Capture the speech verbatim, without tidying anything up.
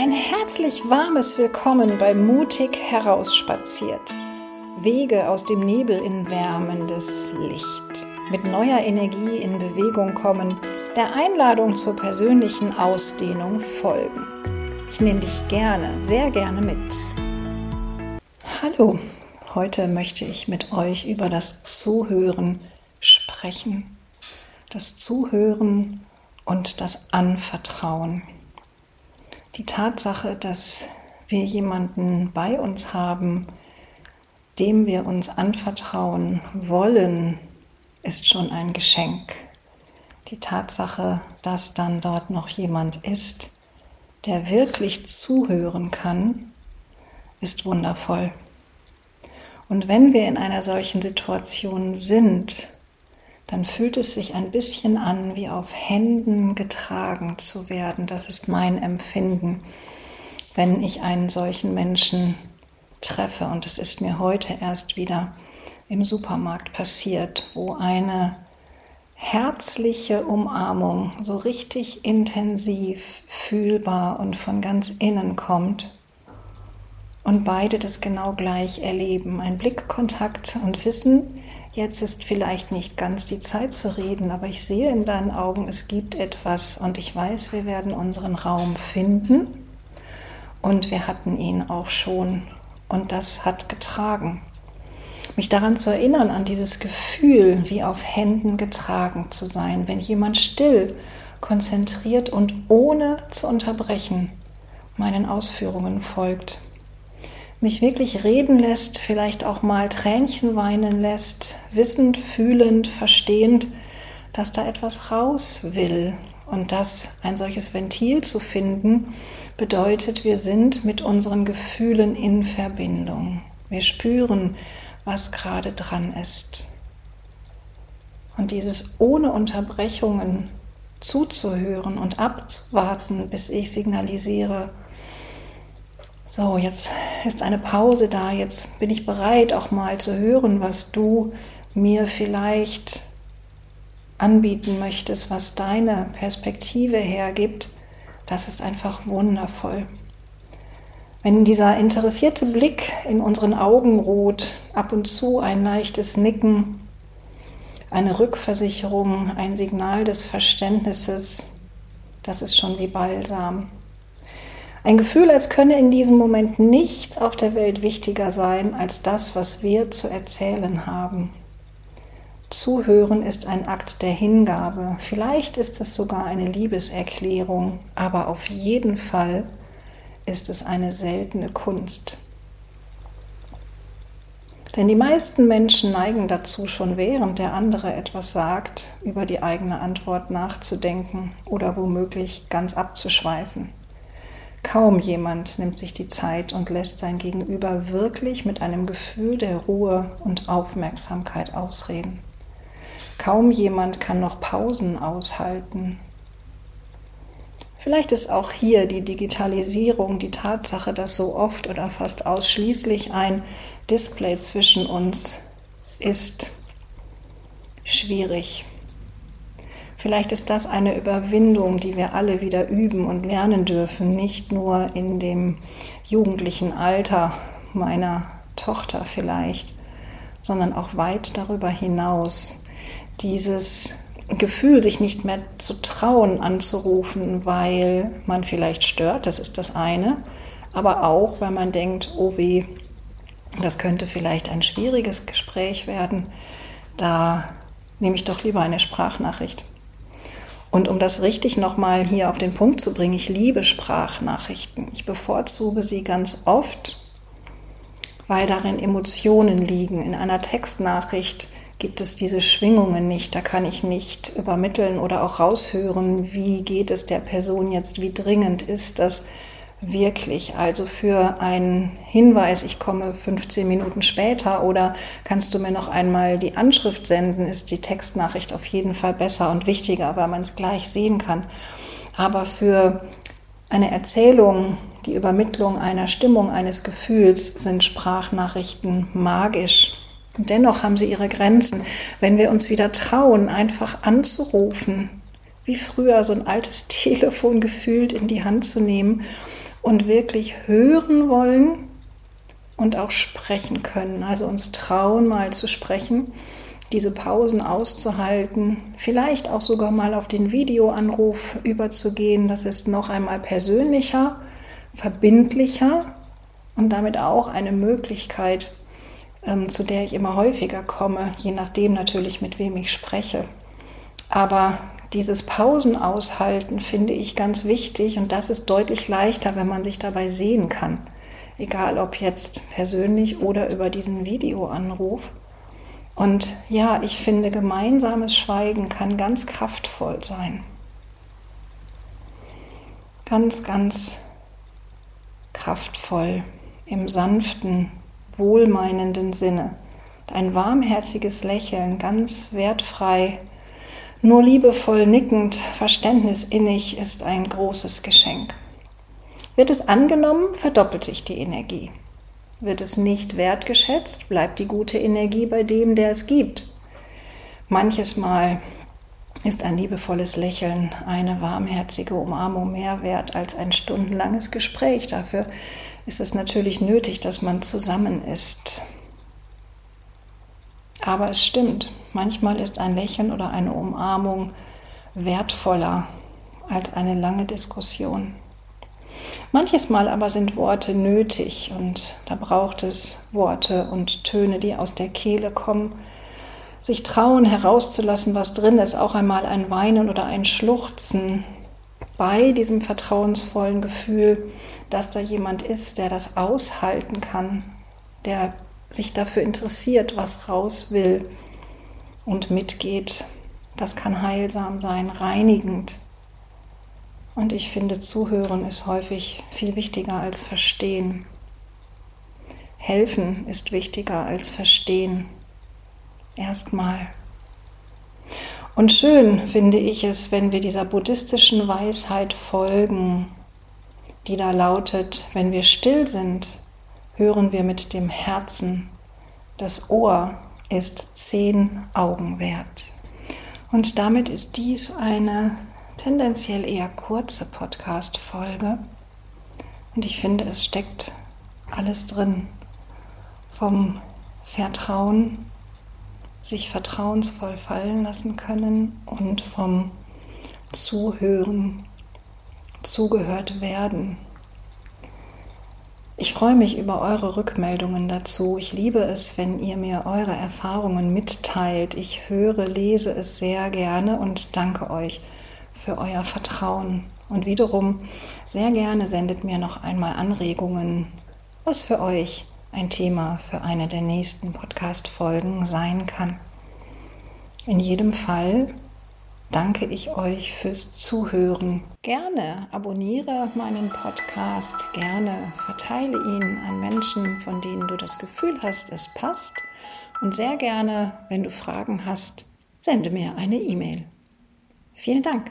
Ein herzlich warmes Willkommen bei Mutig herausspaziert. Wege aus dem Nebel in wärmendes Licht. Mit neuer Energie in Bewegung kommen, der Einladung zur persönlichen Ausdehnung folgen. Ich nehme dich gerne, sehr gerne mit. Hallo, heute möchte ich mit euch über das Zuhören sprechen. Das Zuhören und das Anvertrauen. Die Tatsache, dass wir jemanden bei uns haben, dem wir uns anvertrauen wollen, ist schon ein Geschenk. Die Tatsache, dass dann dort noch jemand ist, der wirklich zuhören kann, ist wundervoll. Und wenn wir in einer solchen Situation sind, dann fühlt es sich ein bisschen an, wie auf Händen getragen zu werden. Das ist mein Empfinden, wenn ich einen solchen Menschen treffe. Und es ist mir heute erst wieder im Supermarkt passiert, wo eine herzliche Umarmung so richtig intensiv, fühlbar und von ganz innen kommt. Und beide das genau gleich erleben. Ein Blickkontakt und wissen, jetzt ist vielleicht nicht ganz die Zeit zu reden, aber ich sehe in deinen Augen, es gibt etwas und ich weiß, wir werden unseren Raum finden und wir hatten ihn auch schon und das hat getragen. Mich daran zu erinnern, an dieses Gefühl, wie auf Händen getragen zu sein, wenn jemand still, konzentriert und ohne zu unterbrechen meinen Ausführungen folgt. Mich wirklich reden lässt, vielleicht auch mal Tränchen weinen lässt, wissend, fühlend, verstehend, dass da etwas raus will. Und dass ein solches Ventil zu finden, bedeutet, wir sind mit unseren Gefühlen in Verbindung. Wir spüren, was gerade dran ist. Und dieses ohne Unterbrechungen zuzuhören und abzuwarten, bis ich signalisiere, so, jetzt ist eine Pause da, jetzt bin ich bereit, auch mal zu hören, was du mir vielleicht anbieten möchtest, was deine Perspektive hergibt. Das ist einfach wundervoll. Wenn dieser interessierte Blick in unseren Augen ruht, ab und zu ein leichtes Nicken, eine Rückversicherung, ein Signal des Verständnisses, das ist schon wie Balsam. Ein Gefühl, als könne in diesem Moment nichts auf der Welt wichtiger sein als das, was wir zu erzählen haben. Zuhören ist ein Akt der Hingabe. Vielleicht ist es sogar eine Liebeserklärung, aber auf jeden Fall ist es eine seltene Kunst. Denn die meisten Menschen neigen dazu, schon während der andere etwas sagt, über die eigene Antwort nachzudenken oder womöglich ganz abzuschweifen. Kaum jemand nimmt sich die Zeit und lässt sein Gegenüber wirklich mit einem Gefühl der Ruhe und Aufmerksamkeit ausreden. Kaum jemand kann noch Pausen aushalten. Vielleicht ist auch hier die Digitalisierung, die Tatsache, dass so oft oder fast ausschließlich ein Display zwischen uns ist, schwierig. Vielleicht ist das eine Überwindung, die wir alle wieder üben und lernen dürfen, nicht nur in dem jugendlichen Alter meiner Tochter vielleicht, sondern auch weit darüber hinaus. Dieses Gefühl, sich nicht mehr zu trauen, anzurufen, weil man vielleicht stört, das ist das eine, aber auch, weil man denkt, oh weh, das könnte vielleicht ein schwieriges Gespräch werden, da nehme ich doch lieber eine Sprachnachricht. Und um das richtig nochmal hier auf den Punkt zu bringen, ich liebe Sprachnachrichten. Ich bevorzuge sie ganz oft, weil darin Emotionen liegen. In einer Textnachricht gibt es diese Schwingungen nicht. Da kann ich nicht übermitteln oder auch raushören, wie geht es der Person jetzt, wie dringend ist das wirklich. Also für einen Hinweis, ich komme fünfzehn Minuten später oder kannst du mir noch einmal die Anschrift senden, ist die Textnachricht auf jeden Fall besser und wichtiger, weil man es gleich sehen kann. Aber für eine Erzählung, die Übermittlung einer Stimmung, eines Gefühls sind Sprachnachrichten magisch. Und dennoch haben sie ihre Grenzen. Wenn wir uns wieder trauen, einfach anzurufen, wie früher so ein altes Telefon gefühlt in die Hand zu nehmen und wirklich hören wollen und auch sprechen können. Also uns trauen, mal zu sprechen, diese Pausen auszuhalten, vielleicht auch sogar mal auf den Videoanruf überzugehen. Das ist noch einmal persönlicher, verbindlicher und damit auch eine Möglichkeit, ähm, zu der ich immer häufiger komme, je nachdem natürlich, mit wem ich spreche. Aber dieses Pausen aushalten finde ich ganz wichtig und das ist deutlich leichter, wenn man sich dabei sehen kann. Egal ob jetzt persönlich oder über diesen Videoanruf. Und ja, ich finde, gemeinsames Schweigen kann ganz kraftvoll sein. Ganz, ganz kraftvoll im sanften, wohlmeinenden Sinne. Ein warmherziges Lächeln, ganz wertfrei, nur liebevoll nickend, verständnisinnig ist ein großes Geschenk. Wird es angenommen, verdoppelt sich die Energie. Wird es nicht wertgeschätzt, bleibt die gute Energie bei dem, der es gibt. Manches Mal ist ein liebevolles Lächeln, eine warmherzige Umarmung mehr wert als ein stundenlanges Gespräch. Dafür ist es natürlich nötig, dass man zusammen ist. Aber es stimmt, manchmal ist ein Lächeln oder eine Umarmung wertvoller als eine lange Diskussion. Manches Mal aber sind Worte nötig und da braucht es Worte und Töne, die aus der Kehle kommen, sich trauen herauszulassen, was drin ist, auch einmal ein Weinen oder ein Schluchzen bei diesem vertrauensvollen Gefühl, dass da jemand ist, der das aushalten kann, der sich dafür interessiert, was raus will und mitgeht. Das kann heilsam sein, reinigend. Und ich finde, Zuhören ist häufig viel wichtiger als Verstehen. Helfen ist wichtiger als Verstehen. Erstmal. Und schön finde ich es, wenn wir dieser buddhistischen Weisheit folgen, die da lautet, wenn wir still sind, hören wir mit dem Herzen. Das Ohr ist zehn Augen wert. Und damit ist dies eine tendenziell eher kurze Podcast-Folge. Und ich finde, es steckt alles drin. Vom Vertrauen, sich vertrauensvoll fallen lassen können und vom Zuhören, zugehört werden. Ich freue mich über eure Rückmeldungen dazu. Ich liebe es, wenn ihr mir eure Erfahrungen mitteilt. Ich höre, lese es sehr gerne und danke euch für euer Vertrauen. Und wiederum sehr gerne sendet mir noch einmal Anregungen, was für euch ein Thema für eine der nächsten Podcast-Folgen sein kann. In jedem Fall danke ich euch fürs Zuhören. Gerne abonniere meinen Podcast, gerne verteile ihn an Menschen, von denen du das Gefühl hast, es passt. Und sehr gerne, wenn du Fragen hast, sende mir eine E-Mail. Vielen Dank.